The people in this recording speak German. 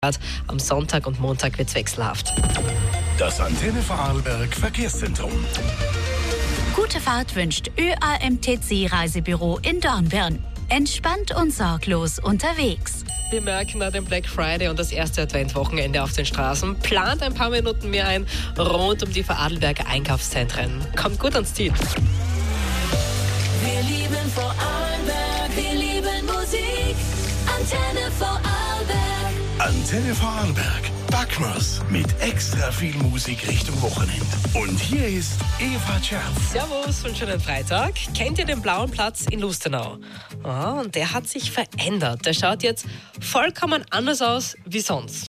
Am Sonntag und Montag wird es wechselhaft. Das Antenne Vorarlberg Verkehrszentrum. Gute Fahrt wünscht ÖAMTC Reisebüro in Dornbirn. Entspannt und sorglos unterwegs. Wir merken nach dem Black Friday und das erste Adventwochenende auf den Straßen. Plant ein paar Minuten mehr ein rund um die Vorarlberger Einkaufszentren. Kommt gut ans Ziel. Wir lieben Vorarlberg, wir lieben Musik. Antenne Vorarlberg. Antenne Vorarlberg. Backmas mit extra viel Musik Richtung Wochenende. Und hier ist Eva Scherf. Servus und schönen Freitag. Kennt ihr den Blauen Platz in Lustenau? Und der hat sich verändert. Der schaut jetzt vollkommen anders aus wie sonst.